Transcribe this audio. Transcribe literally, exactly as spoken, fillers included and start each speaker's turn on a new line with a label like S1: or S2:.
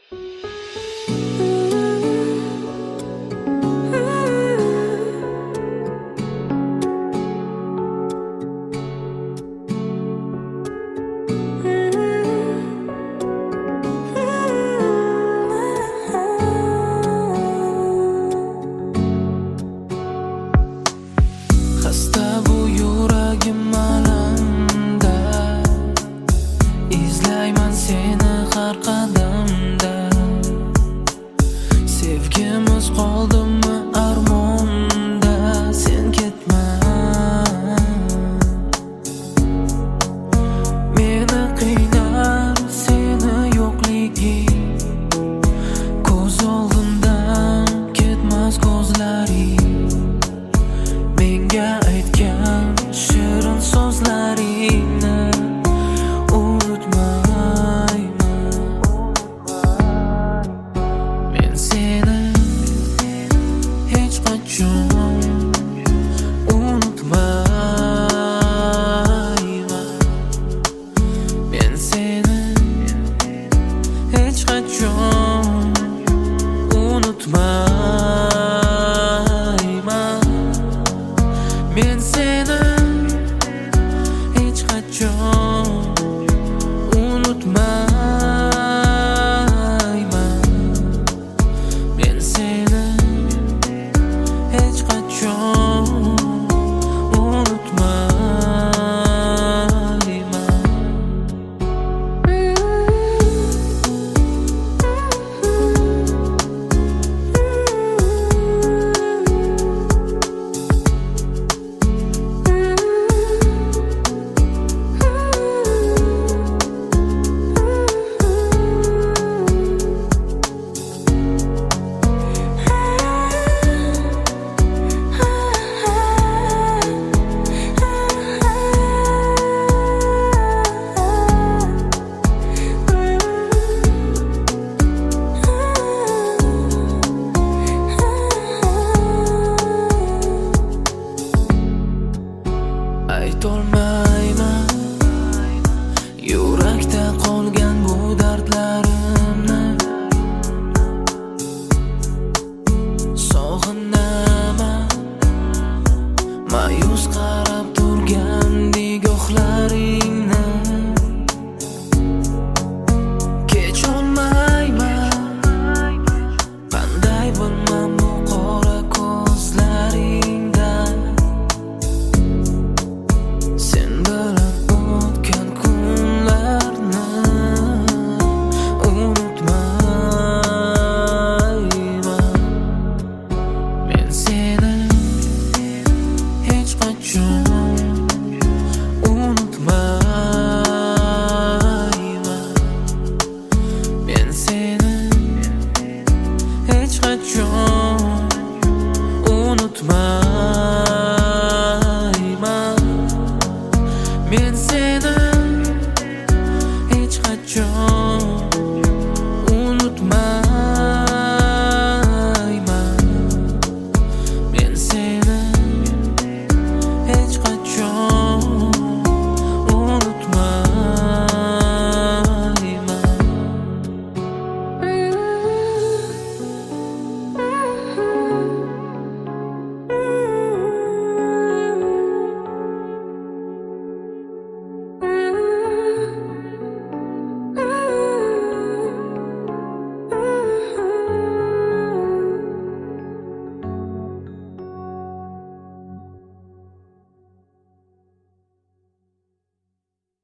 S1: har qadamda sevgimiz qoldimi armonda. Sen ketma, meni qiynar seni yo'qliging. Ko'z oldimdan ketmas ko'zlaring, menga aytgan shirin so'zlaringni men seni hech qachon unutmayman. Men seni hech qachon unutmayman. Aytolmayman yurakda qolgan bu dardlarimni. Sog'inaman ma'yus qarab turgan nigohlaringni. Kecholmayman qanday bilmam bu qora ko'zlaringdan. Hech qachon unutma.